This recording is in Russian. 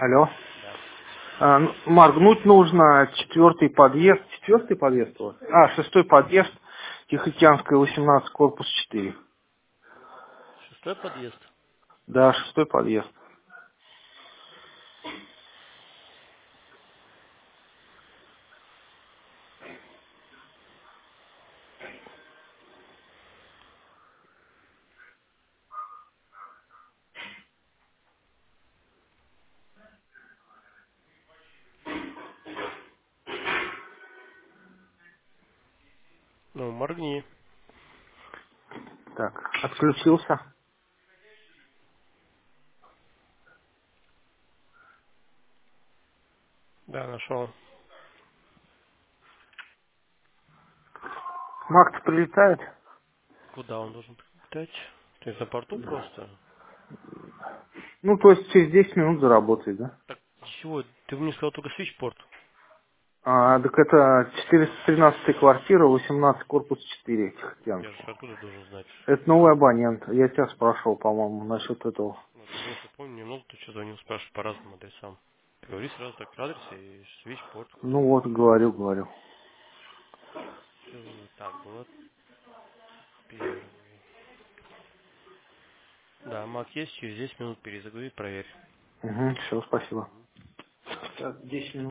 Алло. Да. Моргнуть нужно четвертый подъезд. Четвертый подъезд у вас? Шестой подъезд. Тихоокеанская, 18, корпус 4. Шестой подъезд. Да, шестой подъезд. Ну, моргни. Так, отключился. Да, нашел. Макс прилетает? Куда он должен прилетать? Ты на порту просто? Ну, то есть через 10 минут заработает, да? Так, чего? Ты мне сказал только свичпорт. Так это 413 квартира, 18, корпус 4, Я же Тихоокеанский. откуда должен знать? Это новый абонент. Я тебя спрашивал, по-моему, насчет этого. Ну, ты знаешь, я помню, немного ты что звонил, спрашиваешь по разным адресам. Говори сразу так адрес и свичпорт. Ну вот, говорю. Так, было первый. Да, Мак есть, через 10 минут перезагрузи, проверь. Угу, все, спасибо. Так, 10 минут.